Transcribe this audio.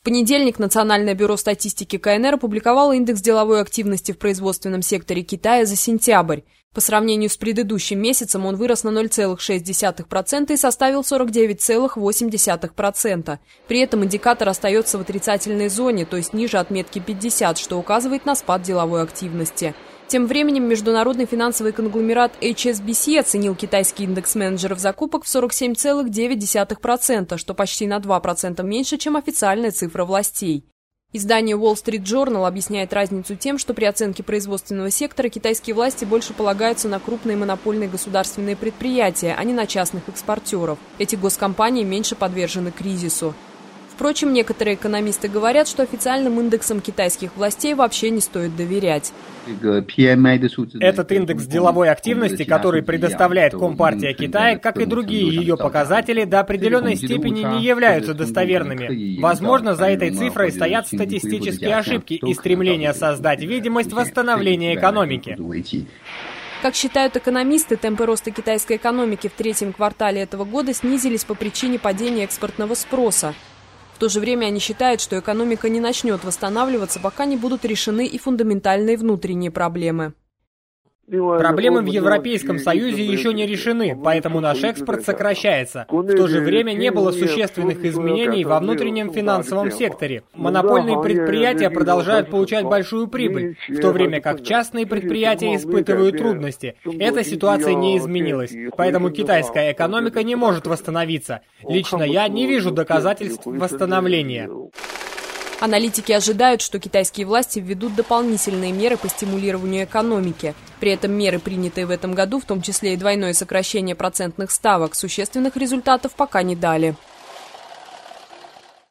В понедельник Национальное бюро статистики КНР опубликовало индекс деловой активности в производственном секторе Китая за сентябрь. По сравнению с предыдущим месяцем он вырос на 0,6% и составил 49,8%. При этом индикатор остается в отрицательной зоне, то есть ниже отметки 50, что указывает на спад деловой активности. Тем временем международный финансовый конгломерат HSBC оценил китайский индекс менеджеров закупок в 47,9%, что почти на 2% меньше, чем официальная цифра властей. Издание Wall Street Journal объясняет разницу тем, что при оценке производственного сектора китайские власти больше полагаются на крупные монопольные государственные предприятия, а не на частных экспортеров. Эти госкомпании меньше подвержены кризису. Впрочем, некоторые экономисты говорят, что официальным индексам китайских властей вообще не стоит доверять. Этот индекс деловой активности, который предоставляет Компартия Китая, как и другие ее показатели, до определенной степени не являются достоверными. Возможно, за этой цифрой стоят статистические ошибки и стремление создать видимость восстановления экономики. Как считают экономисты, темпы роста китайской экономики в третьем квартале этого года снизились по причине падения экспортного спроса. В то же время они считают, что экономика не начнет восстанавливаться, пока не будут решены и фундаментальные внутренние проблемы. Проблемы в Европейском Союзе еще не решены, поэтому наш экспорт сокращается. В то же время не было существенных изменений во внутреннем финансовом секторе. Монопольные предприятия продолжают получать большую прибыль, в то время как частные предприятия испытывают трудности. Эта ситуация не изменилась, поэтому китайская экономика не может восстановиться. Лично я не вижу доказательств восстановления. Аналитики ожидают, что китайские власти введут дополнительные меры по стимулированию экономики. При этом меры, принятые в этом году, в том числе и двойное сокращение процентных ставок, существенных результатов пока не дали.